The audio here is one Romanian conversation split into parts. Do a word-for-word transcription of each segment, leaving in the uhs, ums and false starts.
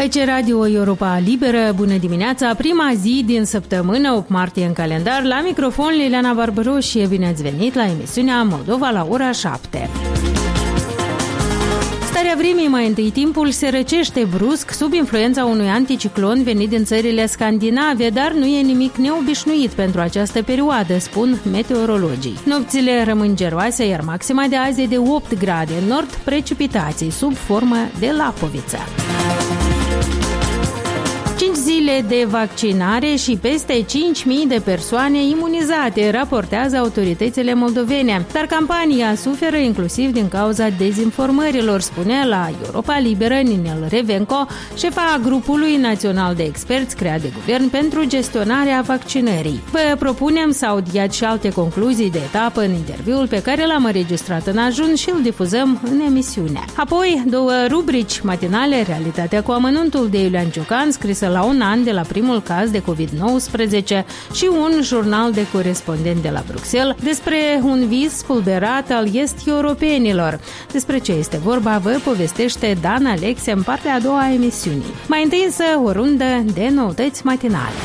Aici Radio Europa Liberă, bună dimineața, prima zi din săptămână, opt martie în calendar, la microfon Liliana Barbaroșie, bine ați venit la emisiunea Moldova la ora șapte. Starea vremii, mai întâi timpul se răcește brusc sub influența unui anticiclon venit din țările scandinave, dar nu e nimic neobișnuit pentru această perioadă, spun meteorologii. Nopțile rămân geroase, iar maxima de azi e de opt grade, în nord precipitații sub formă de lapoviță. cinci zile de vaccinare și peste cinci mii de persoane imunizate, raportează autoritățile moldovene. Dar campania suferă inclusiv din cauza dezinformărilor, spune la Europa Liberă Ninel Revenco, șefa grupului național de experți creat de guvern pentru gestionarea vaccinării. Vă propunem să audiați și alte concluzii de etapă în interviul pe care l-am înregistrat în ajun și îl difuzăm în emisiune. Apoi, două rubrici matinale, Realitatea cu amănuntul de Iulian Ciucan, scrisă la un an de la primul caz de covid nouăsprezece, și un jurnal de corespondent de la Bruxelles despre un vis spulberat al est-europenilor. Despre ce este vorba vă povestește Dan Alexe în partea a doua a emisiunii. Mai întâi însă o rundă de noutăți matinale.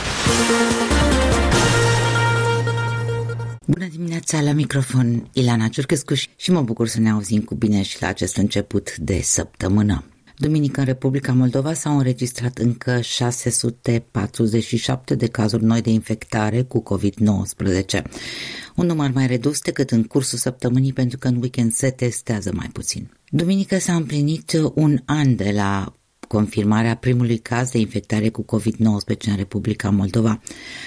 Bună dimineața, la microfon Ilana Ciurcescu și mă bucur să ne auzim cu bine și la acest început de săptămână. Duminică în Republica Moldova s-au înregistrat încă șase sute patruzeci și șapte de cazuri noi de infectare cu covid nouăsprezece. Un număr mai redus decât în cursul săptămânii, pentru că în weekend se testează mai puțin. Duminică s-a împlinit un an de la confirmarea primului caz de infectare cu covid nouăsprezece în Republica Moldova.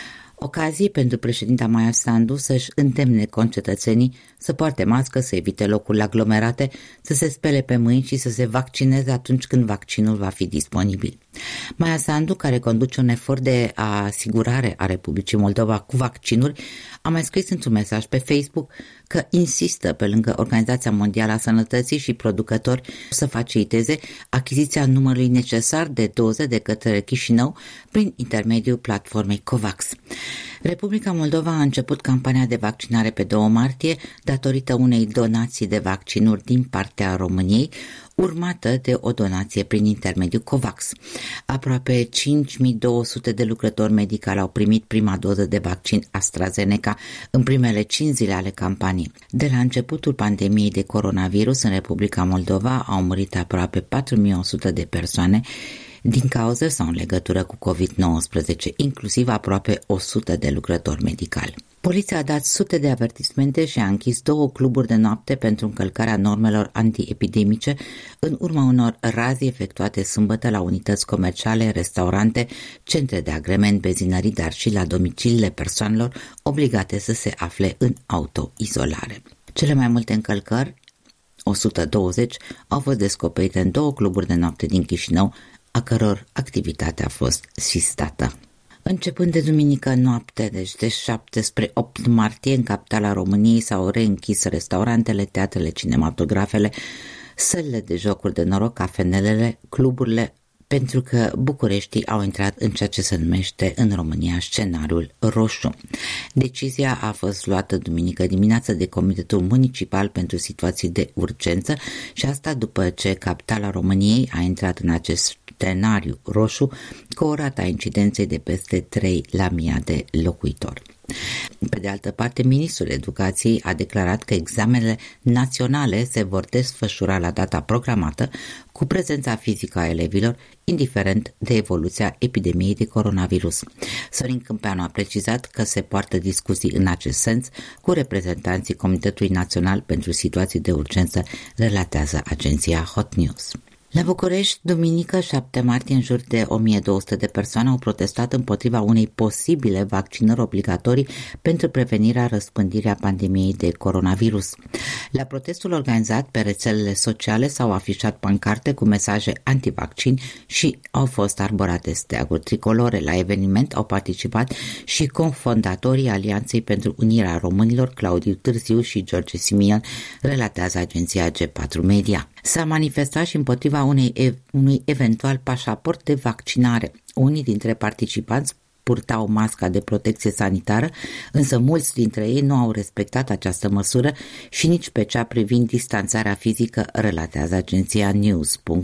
Ocazie pentru președinta Maia Sandu să-și îndemne concetățenii să poarte mască, să evite locurile aglomerate, să se spele pe mâini și să se vaccineze atunci când vaccinul va fi disponibil. Maia Sandu, care conduce un efort de asigurare a Republicii Moldova cu vaccinuri, a mai scris într-un mesaj pe Facebook că insistă pe lângă Organizația Mondială a Sănătății și producători să faciliteze achiziția numărului necesar de doze de către Chișinău prin intermediul platformei COVAX. Republica Moldova a început campania de vaccinare pe doi martie datorită unei donații de vaccinuri din partea României, urmată de o donație prin intermediul COVAX. Aproape cinci mii două sute de lucrători medicali au primit prima doză de vaccin AstraZeneca în primele cinci zile ale campaniei. De la începutul pandemiei de coronavirus în Republica Moldova au murit aproape patru mii o sută de persoane din cauză sau în legătură cu covid nouăsprezece, inclusiv aproape o sută de lucrători medicali. Poliția a dat sute de avertismente și a închis două cluburi de noapte pentru încălcarea normelor antiepidemice în urma unor razii efectuate sâmbătă la unități comerciale, restaurante, centre de agrement, benzinării, dar și la domiciliile persoanelor obligate să se afle în autoizolare. Cele mai multe încălcări, o sută douăzeci, au fost descoperite în două cluburi de noapte din Chișinău, a căror activitate a fost sistată. Începând de duminică noapte, deci de șapte spre opt martie, în capitala României s-au reînchis restaurantele, teatrele, cinematografele, sălile de jocuri de noroc, cafenelele, cluburile, pentru că bucureștii au intrat în ceea ce se numește în România scenariul roșu. Decizia a fost luată duminică dimineață de Comitetul Municipal pentru Situații de Urgență și asta după ce capitala României a intrat în acest scenariu roșu cu o rată a incidenței de peste trei la mie de locuitori. Pe de altă parte, ministrul Educației a declarat că examenele naționale se vor desfășura la data programată cu prezența fizică a elevilor, indiferent de evoluția epidemiei de coronavirus. Sorin Câmpeanu a precizat că se poartă discuții în acest sens cu reprezentanții Comitetului Național pentru Situații de Urgență, relatează agenția Hot News. La București, duminică șapte martie, în jur de o mie două sute de persoane au protestat împotriva unei posibile vaccinări obligatorii pentru prevenirea răspândirii a pandemiei de coronavirus. La protestul organizat pe rețelele sociale s-au afișat pancarte cu mesaje antivaccin și au fost arborate steaguri tricolore. La eveniment au participat și cofondatorii Alianței pentru Unirea Românilor, Claudiu Târziu și George Simion, relatează agenția G patru Media. S-a manifestat și împotriva unei, unui eventual pașaport de vaccinare. Unii dintre participanți purtau masca de protecție sanitară, însă mulți dintre ei nu au respectat această măsură și nici pe cea privind distanțarea fizică, relatează agenția news punct ro.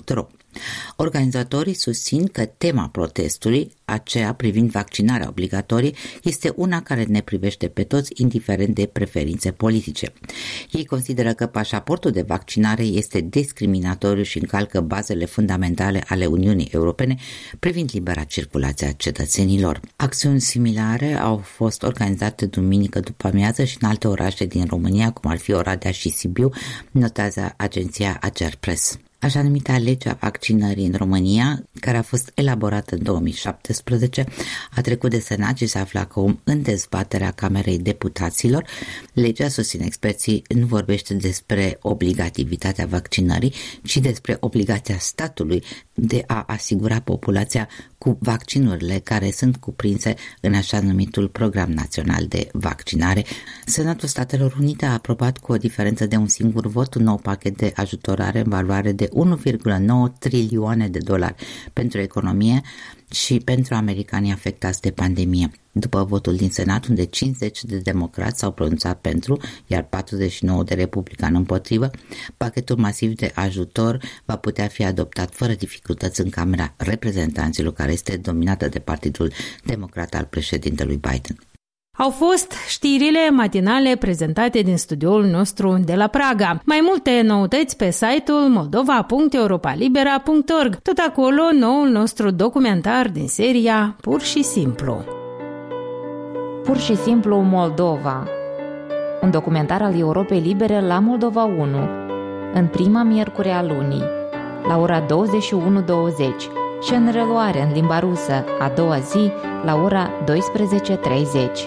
Organizatorii susțin că tema protestului, aceea privind vaccinarea obligatorie, este una care ne privește pe toți, indiferent de preferințe politice. Ei consideră că pașaportul de vaccinare este discriminatoriu și încalcă bazele fundamentale ale Uniunii Europene privind libera circulație a cetățenilor. Acțiuni similare au fost organizate duminică după amiază și în alte orașe din România, cum ar fi Oradea și Sibiu, notează agenția Agerpres. Așa numita legea vaccinării în România, care a fost elaborată în două mii șaptesprezece, a trecut de Senat și se află acum în dezbaterea Camerei Deputaților. Legea, susțin experții, nu vorbește despre obligativitatea vaccinării, ci despre obligația statului de a asigura populația cu vaccinurile care sunt cuprinse în așa numitul Program Național de Vaccinare. Senatul Statelor Unite a aprobat cu o diferență de un singur vot un nou pachet de ajutorare în valoare de unu virgulă nouă trilioane de dolari pentru economie și pentru americanii afectați de pandemie. După votul din Senat, unde cincizeci de democrați s-au pronunțat pentru, iar patruzeci și nouă de republicani împotrivă, pachetul masiv de ajutor va putea fi adoptat fără dificultăți în Camera Reprezentanților, care este dominată de Partidul Democrat al președintelui Biden. Au fost știrile matinale prezentate din studioul nostru de la Praga. Mai multe noutăți pe site-ul moldova punct europalibera punct org. Tot acolo noul nostru documentar din seria Pur și Simplu. Pur și Simplu Moldova. Un documentar al Europei Libere la Moldova unu, în prima miercuri a lunii, la ora douăzeci și unu douăzeci și în reluare în limba rusă a doua zi la ora douăsprezece treizeci.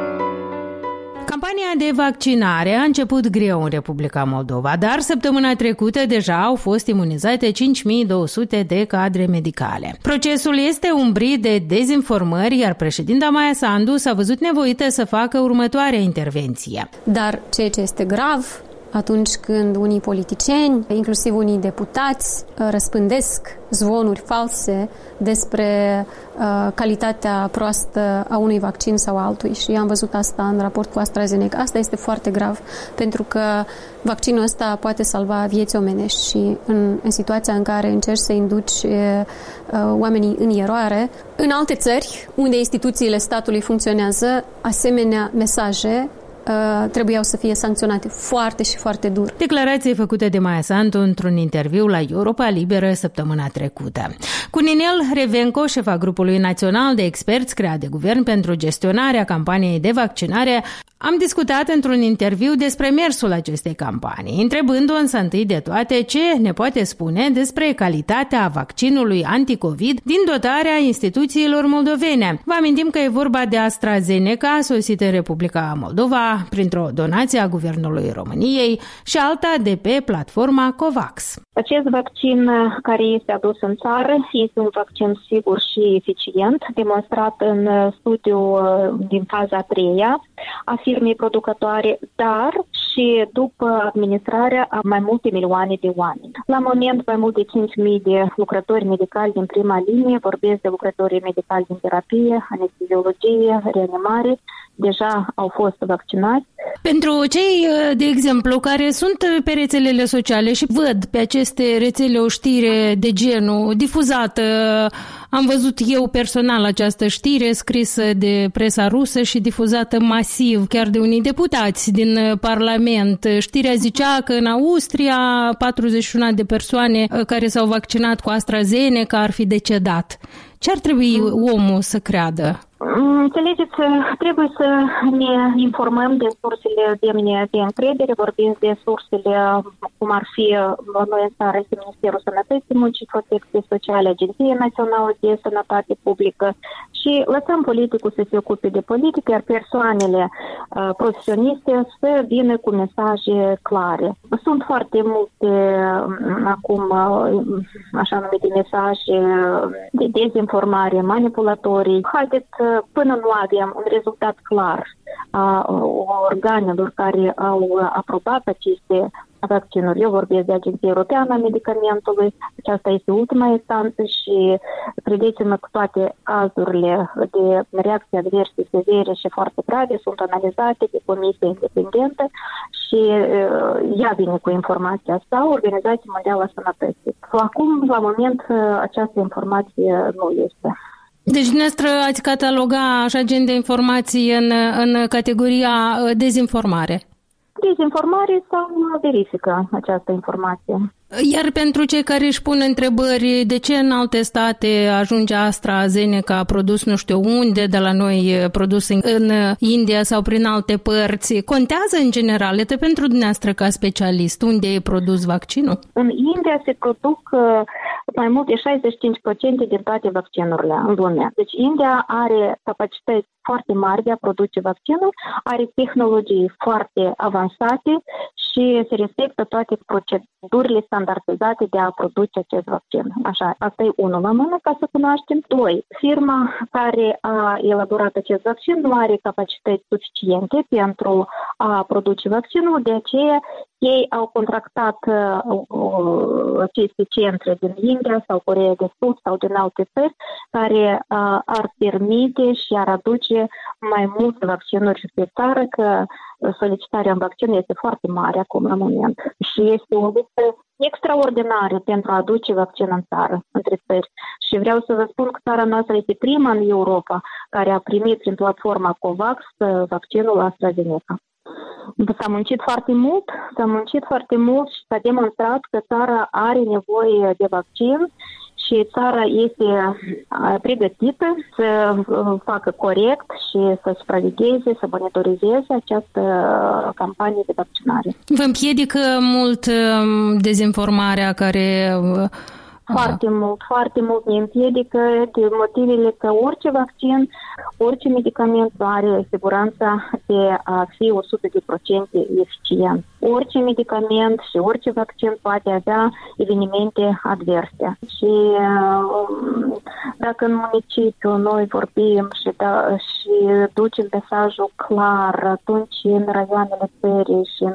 Campania de vaccinare a început greu în Republica Moldova, dar săptămâna trecută deja au fost imunizate cinci mii două sute de cadre medicale. Procesul este umbrit de dezinformări, iar președinta Maia Sandu s-a văzut nevoită să facă următoarea intervenție. Dar ceea ce este grav, atunci când unii politicieni, inclusiv unii deputați, răspândesc zvonuri false despre uh, calitatea proastă a unui vaccin sau altui. Și am văzut asta în raport cu AstraZeneca. Asta este foarte grav, pentru că vaccinul ăsta poate salva vieți omenești și în, în situația în care încerci să induci uh, oamenii în eroare. În alte țări, unde instituțiile statului funcționează, asemenea mesaje Uh, trebuiau să fie sancționate foarte și foarte dur. Declarație făcută de Maia Sandu într-un interviu la Europa Liberă săptămâna trecută. Cu Ninel Revenco, șefa grupului național de experți creat de guvern pentru gestionarea campaniei de vaccinare, am discutat într-un interviu despre mersul acestei campanii, întrebându-o însă întâi de toate ce ne poate spune despre calitatea vaccinului anticovid din dotarea instituțiilor moldovene. Vă amintim că e vorba de AstraZeneca, sosită în Republica Moldova printr-o donație a Guvernului României, și alta de pe platforma COVAX. Acest vaccin care este adus în țară este un vaccin sigur și eficient, demonstrat în studiu din faza a treia a firmei producătoare, dar și după administrarea a mai multe milioane de oameni. La moment, mai mult de cinci mii de lucrători medicali din prima linie, vorbesc de lucrătorii medicali din terapie, anesteziologie, reanimare, deja au fost vaccinați. Pentru cei, de exemplu, care sunt pe rețelele sociale și văd pe aceste rețele o știre de genul difuzată, am văzut eu personal această știre scrisă de presa rusă și difuzată masiv, chiar de unii deputați din Parlament. Știrea zicea că în Austria patruzeci și unu de persoane care s-au vaccinat cu AstraZeneca ar fi decedat. Ce ar trebui omul să creadă? Înțelegeți, trebuie să ne informăm de sursele demne de încredere, vorbim de sursele cum ar fi noi în țară, este Ministerul Sănătății, Muncii, Protecției Sociale, Agenția Națională de Sănătate Publică și lăsăm politicul să se ocupe de politică, iar persoanele uh, profesioniste să vină cu mesaje clare. Sunt foarte multe acum uh, așa numite mesaje de dezinformare, manipulatorii. Haideți până nu avem un rezultat clar a organelor care au aprobat aceste vaccinuri. Eu vorbesc de Agenția Europeană a Medicamentului. Aceasta este ultima instanță și credeți-mă că toate cazurile de reacții adverse severe și foarte grave sunt analizate de comisie independentă și ea vine cu informația asta, Organizația Mondială a Sănătății. Acum, la moment, această informație nu este. Deci, dumneavoastră ați cataloga așa gen de informații în, în categoria dezinformare? Dezinformare sau verifică această informație. Iar pentru cei care își pun întrebări de ce în alte state ajunge AstraZeneca produs nu știu unde, de la noi produs în India sau prin alte părți, contează în general? Este pentru dumneavoastră ca specialist, unde e produs vaccinul? În India se produc mai mult de șaizeci și cinci la sută din toate vaccinurile în lume. Deci India are capacități foarte mari de a produce vaccinul, are tehnologii foarte avansate și se respectă toate procedurile standardizate de a produce acest vaccin. Așa, asta e unul la mână ca să cunoaștem. Doi, firma care a elaborat acest vaccin nu are capacități suficiente pentru a produce vaccinul, de aceea ei au contractat uh, uh, aceste centre din India sau Coreea de Sud sau din alte țări care uh, ar permite și ar aduce mai multe vaccinuri pe țară, că solicitarea în vaccin este foarte mare acum la moment și este o listă extraordinară pentru a aduce vaccin în țară, între țări. Și vreau să vă spun că țara noastră este prima în Europa care a primit prin platforma COVAX vaccinul AstraZeneca. S-a muncit foarte mult, s-a muncit foarte mult și s-a demonstrat că țara are nevoie de vaccin și țara este pregătită să facă corect și să supravegheze, să monitorizeze această campanie de vaccinare. Vă împiedică mult dezinformarea care... Foarte mult, foarte mult ne împiedică de motivele că orice vaccin, orice medicament are siguranța de a fi o sută la sută eficient. Orice medicament și orice vaccin poate avea evenimente adverse. Și dacă în municipiu noi vorbim și, da, și ducem mesajul clar, atunci în raioanele țării și în,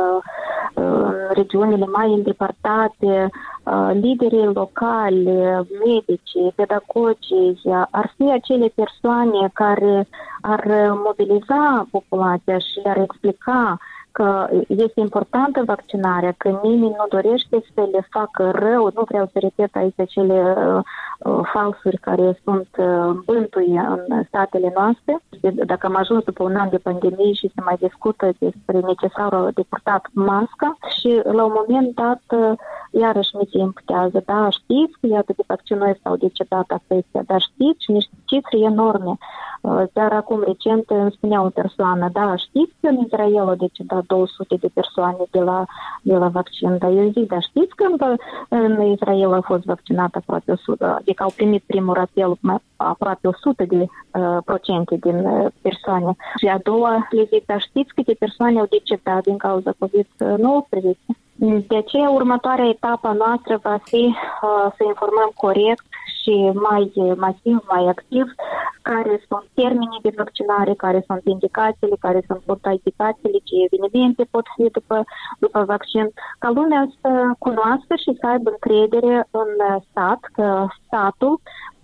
în regiunile mai îndepărtate, liderii locali, medici, pedagogii, ar fi acele persoane care ar mobiliza populația și ar explica că este importantă vaccinarea, că nimeni nu dorește să le facă rău. Nu vreau să repet aici acele uh, falsuri care sunt uh, bântuie în statele noastre. Dacă am ajuns după un an de pandemie și se mai discută despre necesarul de purtat masca și la un moment dat uh, iarăși mi se imputează. Da, știți că iată de vaccinuri s-au decedat atâția, dar știți și niște cifre enorme. Chiar acum recent îmi spunea o persoană, da, știți că în Israel au decedat două sute de persoane de la, de la vaccin, dar eu zic, dar știți că în Israel a fost vaccinat aproape o sută, adică au primit primul rapel aproape o sută de uh, procente din uh, persoane. Și a doua le zic, dar știți câte persoane au decedat din cauza covid nouăsprezece? De aceea, următoarea etapă noastră va fi uh, să informăm corect și mai masiv, mai activ, care sunt termenii de vaccinare, care sunt indicațiile, care sunt contraindicațiile, ce evenimente pot fi după, după vaccin, ca lumea să cunoască și să aibă încredere în stat, că statul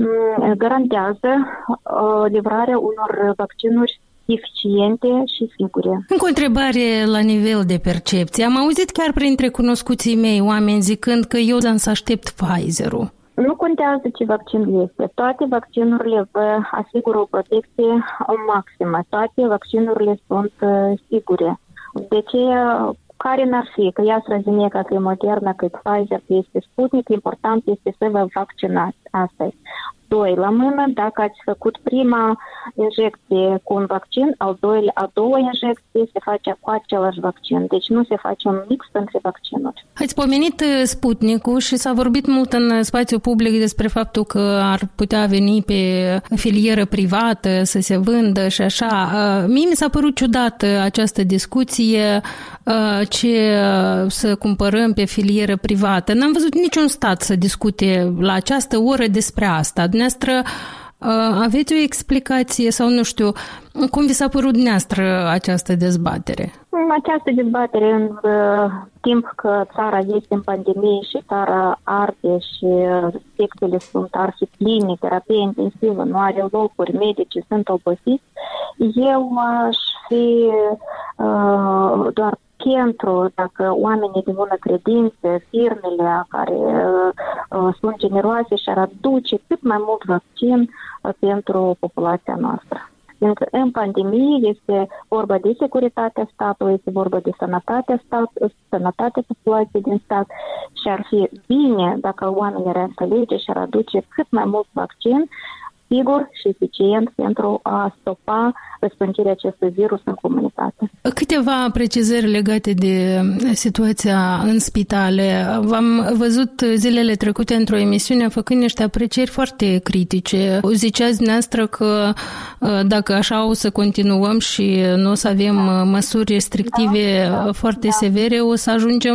m- garantează uh, livrarea unor vaccinuri eficiente și sigure. Încă o întrebare la nivel de percepție. Am auzit chiar printre cunoscuții mei oameni zicând că eu am să aștept Pfizer-ul. Nu contează ce vaccin este. Toate vaccinurile vă asigură o protecție maximă. Toate vaccinurile sunt uh, sigure. De ce, care n-ar fi, că e AstraZeneca, că e Moderna, că e Pfizer, că este Sputnik, important este să vă vaccinați. Asta e. Doi, la mână, dacă ați făcut prima injecție cu un vaccin, al doilea, a doua injecție se face cu același vaccin. Deci nu se face un mix între vaccinuri. Ați pomenit Sputnik-ul și s-a vorbit mult în spațiu public despre faptul că ar putea veni pe filieră privată, să se vândă și așa. Mie mi s-a părut ciudată această discuție, ce să cumpărăm pe filieră privată. N-am văzut niciun stat să discute la această oră despre asta. Dumneavoastră aveți o explicație sau nu știu, cum vi s-a părut dumneavoastră această dezbatere? Această dezbatere în uh, timp că țara este în pandemie și țara arde și spectele sunt arhipline, terapie intensivă, nu are locuri, medicii sunt obosiți, eu aș fi uh, doar pentru, dacă oamenii de bună credință, firmele care uh, sunt generoase și ar aduce cât mai mult vaccin uh, pentru populația noastră. Pentru că în pandemie este vorba de securitatea statului, este vorba de sănătatea, stat, sănătatea populației din stat și ar fi bine dacă oamenii ar înțelege și ar aduce cât mai mult vaccin, sigur și eficient pentru a stopa răspândirea acestui virus în comunitate. Câteva precizări legate de situația în spitale. V-am văzut zilele trecute într-o emisiune făcând niște aprecieri foarte critice. Ziceați dumneavoastră că dacă așa o să continuăm și nu o să avem măsuri restrictive da, foarte da. severe, o să ajungem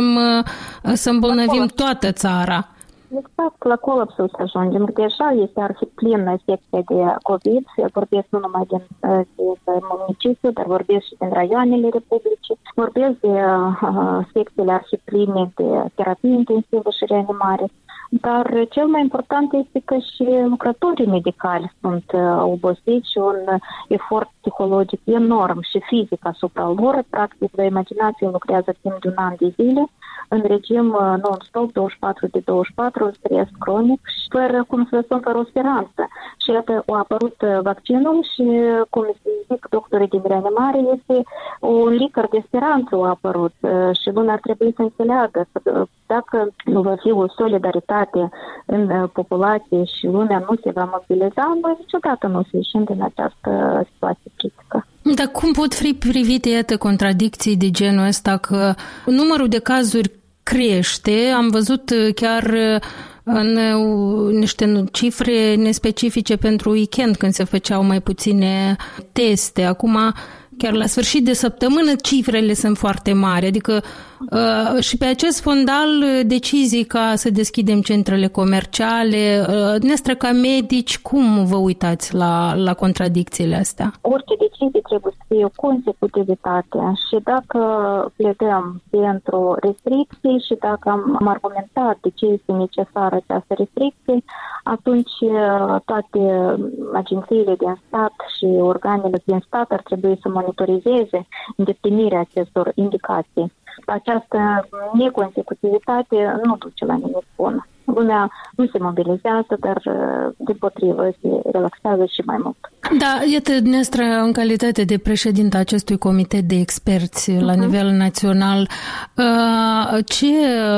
să îmbolnăvim toată țara. Exact, la colapsul să ajungem. Deja este arhiplină secția de COVID, vorbesc nu numai din, din municipiu, dar vorbesc și din raioanele Republicii, vorbesc de uh, secțiile arhipline de terapie intensivă și reanimare. Dar cel mai important este că și lucrătorii medicali sunt uh, obosiți și un efort psihologic enorm și fizic asupra lor. Practic, vă imaginați, lucrează timp de un an de zile în regim uh, non-stop, douăzeci și patru de douăzeci și patru, stres cronic și fără, cum să spun, fără o speranță. Și iată, a apărut uh, vaccinul și, cum zic doctorii din reanimare, este un licăr de speranță a apărut uh, și lumea ar trebui să înțeleagă uh, dacă nu va fi o solidaritate în uh, populație și lumea nu se va mobiliza, noi niciodată nu o să ieșim din această situație critică. Dar cum pot fi privite, iată, contradicții de genul ăsta, că numărul de cazuri crește? Am văzut chiar în niște cifre nespecifice pentru weekend, când se făceau mai puține teste. Acum, chiar la sfârșit de săptămână, cifrele sunt foarte mari. Adică uh, și pe acest fondal decizii ca să deschidem centrele comerciale, uh, dumneavoastră ca medici, cum vă uitați la, la contradicțiile astea? Orice decizie trebuie să fie o consecutivitate și dacă pledăm pentru restricții și dacă am, am argumentat de ce este necesară această restricție, atunci toate agențiile din stat și organele din stat ar trebui să monitorizeze îndeplinirea acestor indicații. Această neconsecutivitate nu duce la nimic bun. Lumea nu se mobilizează, dar deopotrivă se relaxează și mai mult. Da, iată, dumneavoastră, în calitate de președinte acestui comitet de experți uh-huh. la nivel național, ce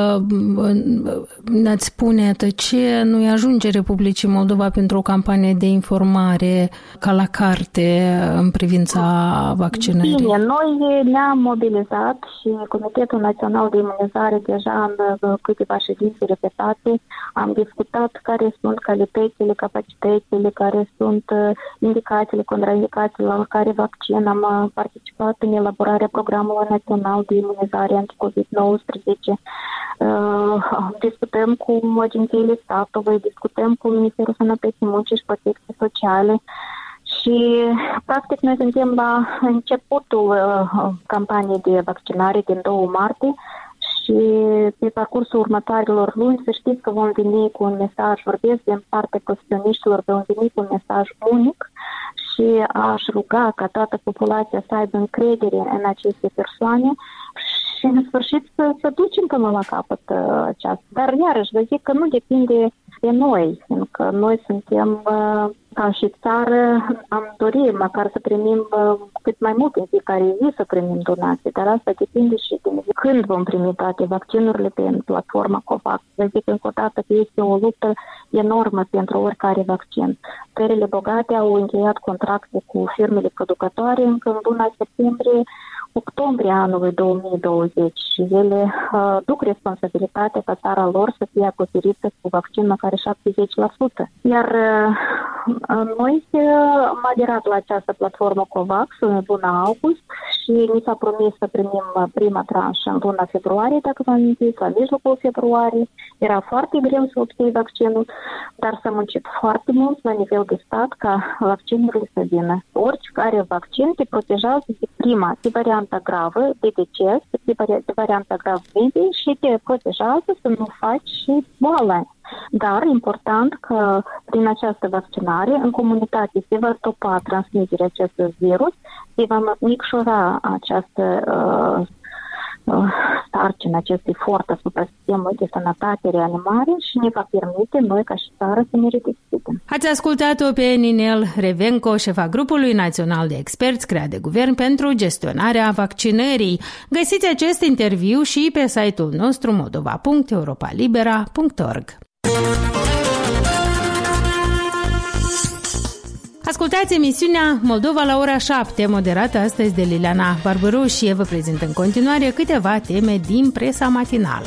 ne-ați spune, ce nu-i ajunge Republicii Moldova pentru o campanie de informare ca la carte în privința vaccinării? Bine, noi ne-am mobilizat și Comitetul Național de Imunizare deja în câteva ședințe repetate am discutat care sunt calitățile, capacitățile, care sunt indicațiile, contraindicațiile la care vaccin. Am participat în elaborarea programului național de imunizare anti-covid nouăsprezece. Uh, discutăm cu agențiile statului, discutăm cu Ministerul Sănătății, Muncii și Protecției Sociale. Și, practic, noi suntem la începutul uh, campaniei de vaccinare din doi martie și pe parcursul următoarelor luni să știți că vom veni cu un mesaj, vorbesc din partea profesioniștilor, vom veni cu un mesaj unic și aș ruga ca toată populația să aibă încredere în aceste persoane și în sfârșit să, să ducem până la capăt uh, aceasta. Dar iarăși vă zic că nu depinde de noi, pentru că noi suntem uh, ca și țară, am dorit măcar să primim uh, cât mai mult în fiecare zi să primim donații, dar asta depinde și de când vom primi toate vaccinurile pe platforma COVAX. Vă zic încă o dată că este o luptă enormă pentru oricare vaccin. Țările bogate au încheiat contracte cu firmele producătoare încă în luna septembrie, octombrie anului două mii douăzeci și ele uh, duc responsabilitatea ca țara lor să fie acoperită cu vaccin măcar șaptezeci la sută. Iar uh, noi am aderat la această platformă COVAX în luna august și ni s-a promis să primim prima tranșă în luna februarie, dacă vă amintiți, la mijlocul februarie. Era foarte greu să obții vaccinul, dar s-a muncit foarte mult la nivel de stat ca vaccinurile să vină. Oricare vaccin te protejează de prima, de varianta gravă, de deces, de varianta gravă medie și te protejează să nu faci și boală. Dar important că prin această vaccinare în comunitate se va stopa transmiterea acestui virus, se va micșora această uh, sarcina, acest efort asupra sistemului de sănătate, reanimare și ne va permite noi ca și țară să ne redeschidem. Ați ascultat-o pe Ninel Revenco, șefa grupului național de experți creat de guvern pentru gestionarea vaccinării. Găsiți acest interviu și pe site-ul nostru moldova punct europa libera punct org. Ascultați emisiunea Moldova la ora șapte, moderată astăzi de Liliana Barbaru, și eu vă prezint în continuare câteva teme din presa matinală.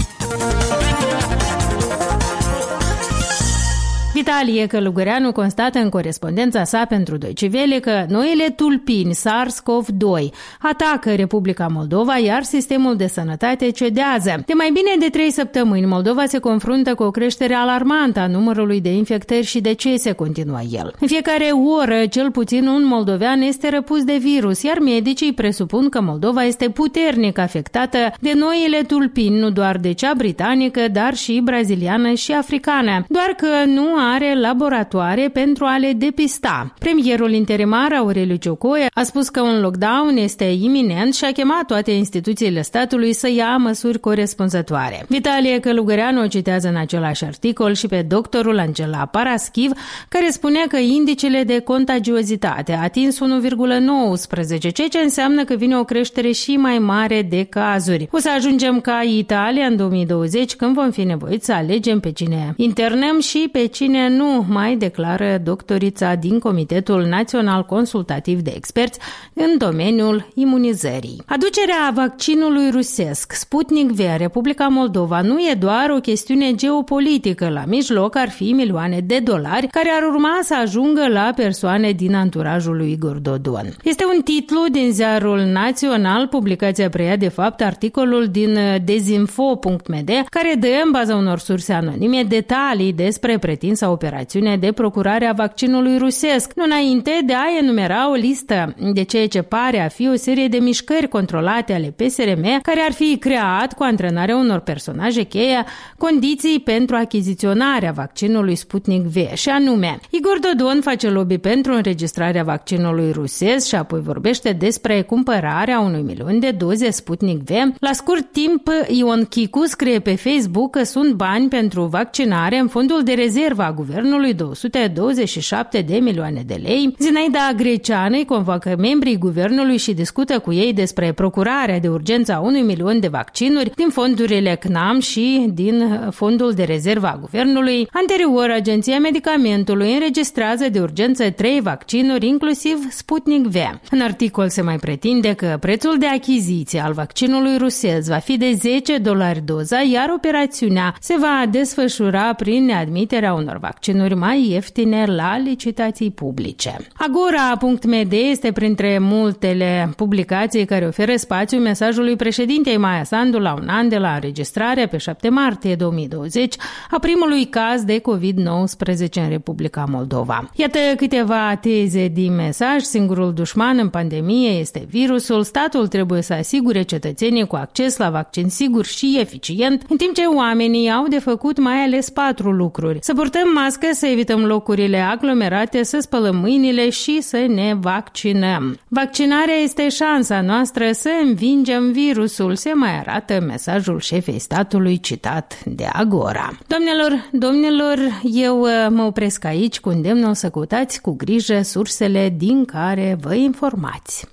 Vitalie Călugăreanu constată în corespondența sa pentru Deutsche Welle că noile tulpini SARS-CoV doi atacă Republica Moldova, iar sistemul de sănătate cedează. De mai bine de trei săptămâni, Moldova se confruntă cu o creștere alarmantă a numărului de infectări și decese, continuă el. În fiecare oră, cel puțin un moldovean este răpus de virus, iar medicii presupun că Moldova este puternic afectată de noile tulpini, nu doar de cea britanică, dar și braziliană și africană, doar că nu are laboratoare pentru a le depista. Premierul interimar Aureliu Ciucoia a spus că un lockdown este iminent și a chemat toate instituțiile statului să ia măsuri corespunzătoare. Vitalie Călugăreanu o citează în același articol și pe doctorul Angela Paraschiv, care spunea că indicele de contagiozitate a atins unu virgulă nouăsprezece, ceea ce înseamnă că vine o creștere și mai mare de cazuri. O să ajungem ca Italia în două mii douăzeci, când vom fi nevoiți să alegem pe cine internăm și pe cine nu, mai declară doctorița din Comitetul Național Consultativ de Experți în domeniul imunizării. Aducerea vaccinului rusesc Sputnik V în Republica Moldova nu e doar o chestiune geopolitică. La mijloc ar fi milioane de dolari care ar urma să ajungă la persoane din anturajul lui Igor Dodon. Este un titlu din ziarul național. Publicația preia de fapt articolul din dezinfo punct m d, care dă în baza unor surse anonime detalii despre pretinsa operațiune de procurare a vaccinului rusesc, nu înainte de a enumera o listă de ceea ce pare a fi o serie de mișcări controlate ale P S R M care ar fi creat cu antrenarea unor personaje cheie condiții pentru achiziționarea vaccinului Sputnik V, și anume Igor Dodon face lobby pentru înregistrarea vaccinului rusesc și apoi vorbește despre cumpărarea unui milion de doze Sputnik V. La scurt timp, Ion Chicu scrie pe Facebook că sunt bani pentru vaccinare în fondul de rezervă a guvernului, două sute douăzeci și șapte de milioane de lei. Zinaida Greceanu îi convoacă membrii guvernului și discută cu ei despre procurarea de urgență a unui milion de vaccinuri din fondurile C N A M și din fondul de rezervă a guvernului. Anterior, Agenția Medicamentului înregistrează de urgență trei vaccinuri, inclusiv Sputnik V. În articol se mai pretinde că prețul de achiziție al vaccinului rusesc va fi de zece dolari doza, iar operațiunea se va desfășura prin neadmiterea unor vaccinuri mai ieftine la licitații publice. Agora punct m d este printre multele publicații care oferă spațiu mesajului președintei Maia Sandu la un an de la înregistrarea pe șapte martie două mii douăzeci a primului caz de covid nouăsprezece în Republica Moldova. Iată câteva teze din mesaj. Singurul dușman în pandemie este virusul. Statul trebuie să asigure cetățenii cu acces la vaccin sigur și eficient, în timp ce oamenii au de făcut mai ales patru lucruri: să purtăm mască, să evităm locurile aglomerate, să spălăm mâinile și să ne vaccinăm. Vaccinarea este șansa noastră să învingem virusul, se mai arată mesajul șefei statului citat de Agora. Doamnelor, domnilor, eu mă opresc aici cu îndemnul să căutați cu grijă sursele din care vă informați.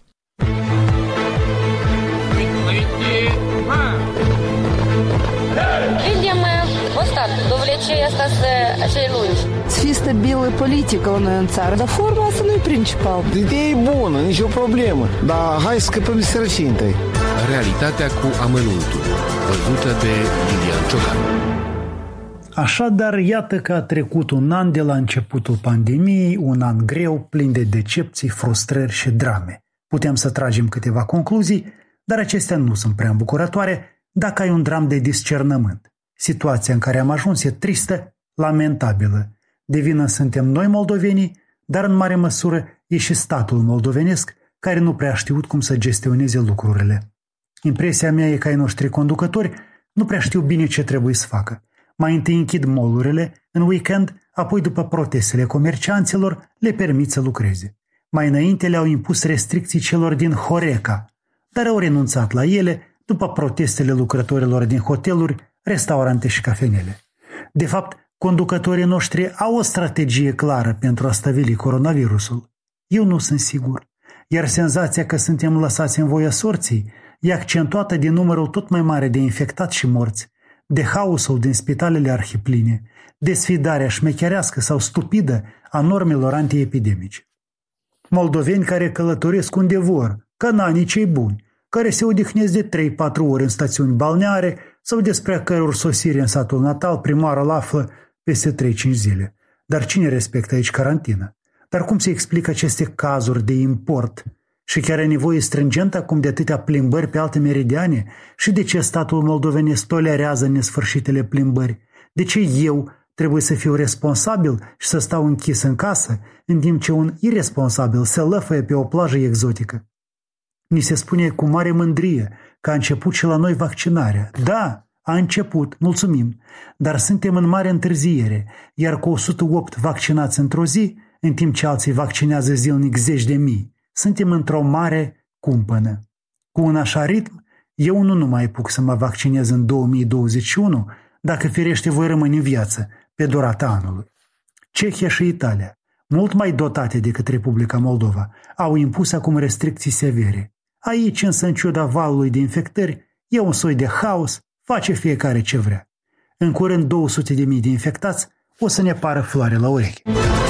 Asta să lungi. Să fie stabilă politică la noi în țară, dar forma asta nu e principal. Ideea e bună, nicio problemă, dar hai să scăpăm de sărăcie întâi. Realitatea cu amănuntul, văzută de Lilian Ciocan. Așadar, iată că a trecut un an de la începutul pandemiei, un an greu, plin de decepții, frustrări și drame. Putem să tragem câteva concluzii, dar acestea nu sunt prea îmbucurătoare dacă ai un dram de discernământ. Situația în care am ajuns e tristă, lamentabilă. De vină suntem noi moldovenii, dar în mare măsură e și statul moldovenesc care nu prea a știut cum să gestioneze lucrurile. Impresia mea e că ai noștri conducători nu prea știu bine ce trebuie să facă. Mai întâi închid mall-urile în weekend, apoi după protestele comercianților le permit să lucreze. Mai înainte le-au impus restricții celor din Horeca, dar au renunțat la ele după protestele lucrătorilor din hoteluri, restaurante și cafenele. De fapt, conducătorii noștri au o strategie clară pentru a stăvili coronavirusul. Eu nu sunt sigur, iar senzația că suntem lăsați în voia sorții e accentuată de numărul tot mai mare de infectați și morți, de haosul din spitalele arhipline, de sfidarea șmecherească sau stupidă a normelor antiepidemice. Moldoveni care călătoresc unde vor, cănanii cei buni, care se odihnesc de trei patru ori în stațiuni balneare sau despre a căror sosire în satul natal primarul află peste trei cinci zile. Dar cine respectă aici carantina? Dar cum se explică aceste cazuri de import? Și chiar e nevoie stringentă acum de atâtea plimbări pe alte meridiane? Și de ce statul moldovenesc tolerează nesfârșitele plimbări? De ce eu trebuie să fiu responsabil și să stau închis în casă, în timp ce un irresponsabil se lăfăie pe o plajă exotică? Ni se spune cu mare mândrie că a început și la noi vaccinarea. Da, a început, mulțumim, dar suntem în mare întârziere, iar cu o sută opt vaccinați într-o zi, în timp ce alții vaccinează zilnic zeci de mii, suntem într-o mare cumpănă. Cu un așa ritm, eu nu numai apuc să mă vaccinez în două mii douăzeci și unu, dacă firește voi rămâne în viață pe durata anului. Cehia și Italia, mult mai dotate decât Republica Moldova, au impus acum restricții severe. Aici, însă, în ciuda valului de infectări, e un soi de haos, face fiecare ce vrea. În curând două sute de mii de infectați o să ne pară floare la urechi.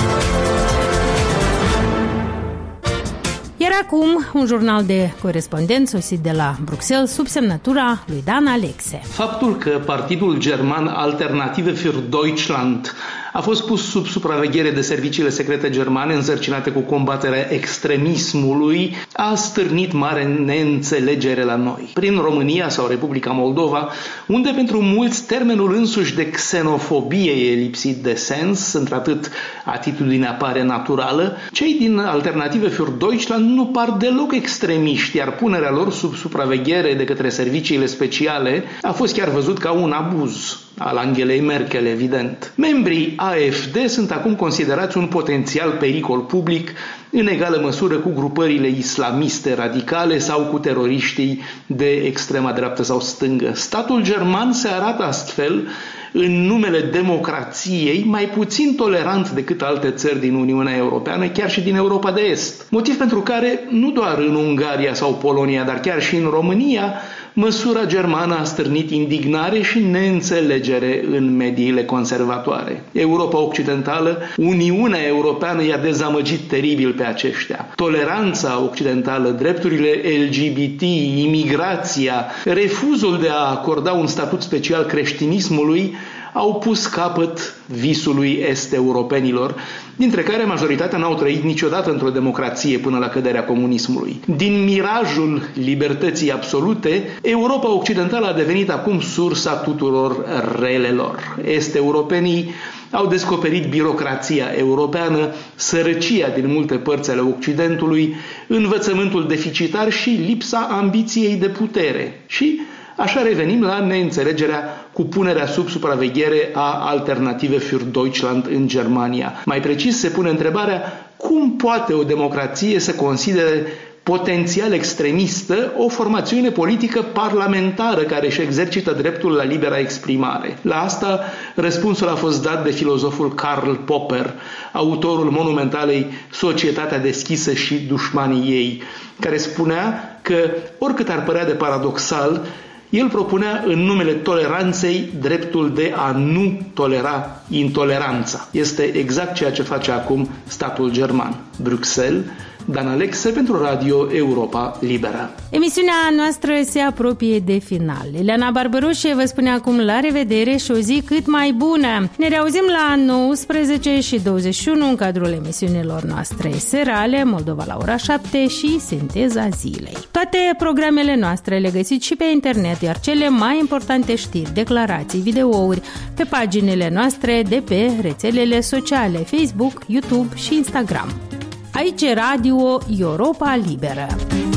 Iar acum, un jurnal de corespondent sosit de la Bruxelles sub semnătura lui Dan Alexe. Faptul că partidul german Alternative für Deutschland a fost pus sub supraveghere de serviciile secrete germane însărcinate cu combaterea extremismului a stârnit mare neînțelegere la noi. Prin România sau Republica Moldova, unde pentru mulți termenul însuși de xenofobie e lipsit de sens, într-atât atitudinea pare naturală, cei din Alternative für Deutschland nu par deloc extremiști, iar punerea lor sub supraveghere de către serviciile speciale a fost chiar văzut ca un abuz al Angelei Merkel, evident. Membrii A F D sunt acum considerați un potențial pericol public, în egală măsură cu grupările islamiste radicale sau cu teroriștii de extrema dreaptă sau stângă. Statul german se arată astfel, în numele democrației, mai puțin tolerant decât alte țări din Uniunea Europeană, chiar și din Europa de Est. Motiv pentru care, nu doar în Ungaria sau Polonia, dar chiar și în România, măsura germană a stârnit indignare și neînțelegere în mediile conservatoare. Europa Occidentală, Uniunea Europeană i-a dezamăgit teribil pe aceștia. Toleranța occidentală, drepturile L G B T, imigrația, refuzul de a acorda un statut special creștinismului au pus capăt visului est-europenilor, dintre care majoritatea n-au trăit niciodată într-o democrație până la căderea comunismului. Din mirajul libertății absolute, Europa Occidentală a devenit acum sursa tuturor relelor. Est-europenii au descoperit birocrația europeană, sărăcia din multe părți ale Occidentului, învățământul deficitar și lipsa ambiției de putere. Și așa revenim la neînțelegerea cu punerea sub supraveghere a Alternative für Deutschland în Germania. Mai precis se pune întrebarea cum poate o democrație să considere potențial extremistă o formațiune politică parlamentară care își exercită dreptul la libera exprimare. La asta răspunsul a fost dat de filozoful Karl Popper, autorul monumentalei Societatea deschisă și dușmanii ei, care spunea că, oricât ar părea de paradoxal, el propunea în numele toleranței dreptul de a nu tolera intoleranța. Este exact ceea ce face acum statul german. Bruxelles, Dan Alexe pentru Radio Europa Liberă. Emisiunea noastră se apropie de final. Ileana Barbaroșe vă spune acum la revedere și o zi cât mai bună. Ne reauzim la nouăsprezece și douăzeci și unu în cadrul emisiunilor noastre serale, Moldova la ora șapte și Sinteza zilei. Toate programele noastre le găsiți și pe internet, iar cele mai importante știri, declarații, videouri pe paginile noastre de pe rețelele sociale Facebook, YouTube și Instagram. Aici Radio Europa Liberă.